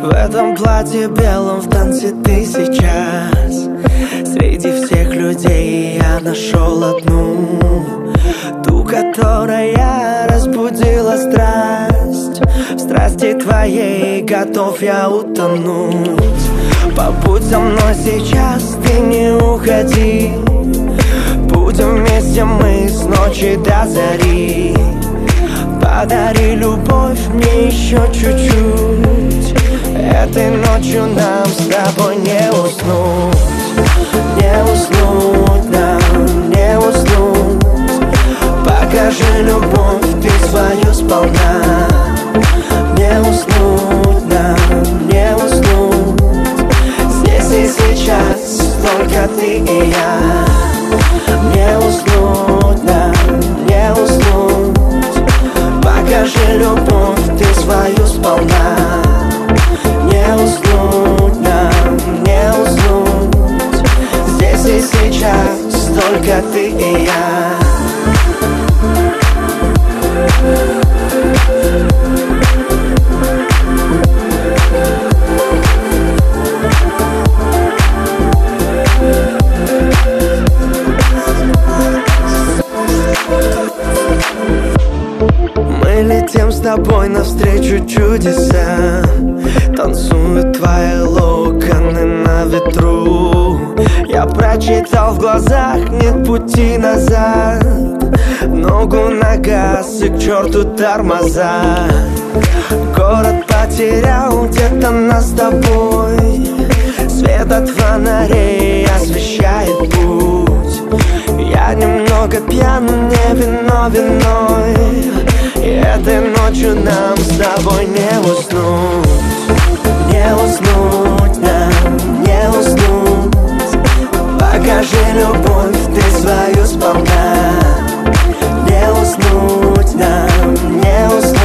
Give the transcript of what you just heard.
В этом платье белом в танце ты сейчас. Среди всех людей я нашел одну, ту, которая разбудила страсть. В страсти твоей готов я утонуть. Побудь со мной сейчас, ты не уходи. Будем вместе мы с ночи до зари. Подари любовь мне еще чуть-чуть. Этой ночью нам с тобой не уснуть. Не уснуть нам, не уснуть. Покажи любовь ты свою сполна. Не уснуть нам, не уснуть. Здесь и сейчас только ты и я. Не уснуть нам, не уснуть. Покажи любовь ты свою сполна. Не уснуть нам, не уснуть. Здесь и сейчас только ты и я. Мы летим с тобой навстречу чудесам. Танцуют твои локоны на ветру. Я прочитал в глазах, нет пути назад. Ногу на газ и к черту тормоза. Город потерял где-то нас с тобой. Свет от фонарей освещает путь. Я немного пьян, не вино виной. И этой ночью нам с тобой не уснуть. Не уснуть нам, не уснуть. Покажи любовь ты свою сполна. Не уснуть нам, не уснуть.